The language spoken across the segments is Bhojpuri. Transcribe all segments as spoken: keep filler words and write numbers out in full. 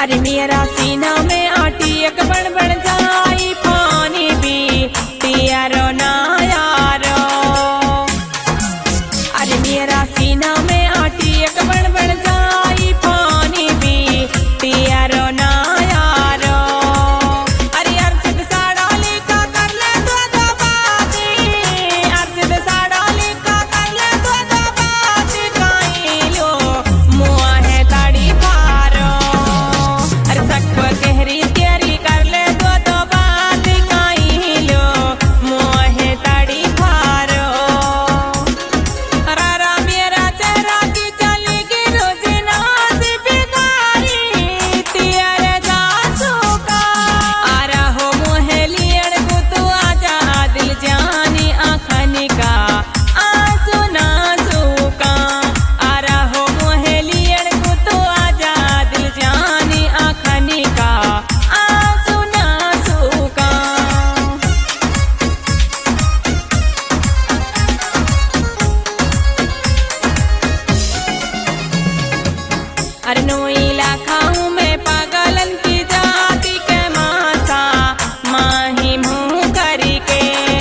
अरे मेरा सीना में आटी एक बन बन जाई पानी भी पियारो ना यारो। अरे मेरा सीना में आटी एक बन बन जाई पानी भी पियारो ना यारो। अरे अर्षद साड़ाली का कर ले दो दो बाती, अर्षद साड़ाली का कर ले दो दो बाती काई लो मुआ है ताड़ी पारो। अरे सक गहरी तेरी कर ले दो दो बाती काई लो मुआ है ताड़ी पारो। रारा मेरा चेहरा की चली की रोजना से बिगारी तेरे सासू का। आरा हो मोहलियड़ को तू आजा दिल जानी आखनी का आंसू नासू का। आरा हो मोहलियड़ को तू आजा दिल जानी आखनी का आंसू नासू का। अरे नोईला खाऊं मैं पागलन की जाति के मासा माही मुँह करी के।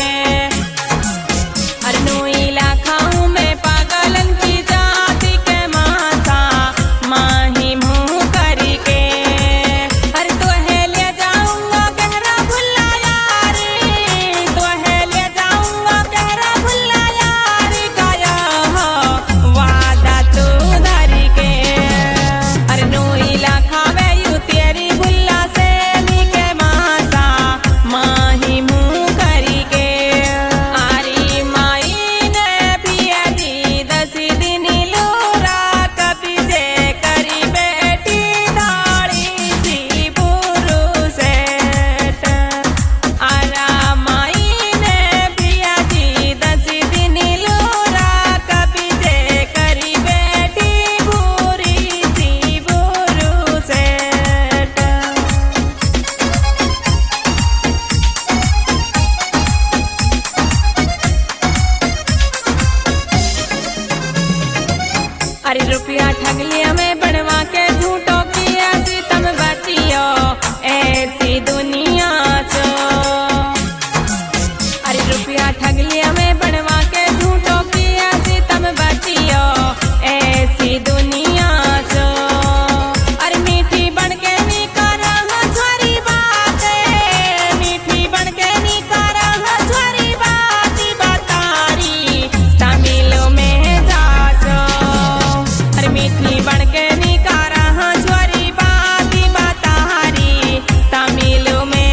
अरे नोईला खाऊं मैं पागलन की जाति के मासा माही मुँह करी के। अरे तो है ले जाऊंगा गहरा भुल्ला यारी, तो है ले जाऊंगा गहरा भुल्ला यारी गाया हो वादा तू धरी के। अरे नोईला खावे यू तेरी भुल्ला से नी के मासा माही मुँह करी के। आरी माई ने पिया जी दस दिन लोरा कभी जे करी बेटी दाड़ी सी बुरु सेट। आरा माई ने पिया जी दस दिन लोरा कभी जे करी बेटी बुरी सी बुरु सेट। अरे रुपया ठग लिया मैं बनवा के झूठों की ऐसी तम बचियो ऐसी दुनिया सो। अरे रुपया ठग लिया मैं बनवा के झूठों की ऐसी तम बचियो ऐसी दुनिया सो। अरे मीठी बन के नी करा छोरी बातें, मीठी बन के नी करा छोरी बाती बतारी तमिल में जासो। अरे मीठी बन के नी करा छोरी बाती बतारी तमिल में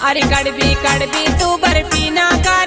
अरे कड़वी कड़वी तू बर्फी ना कर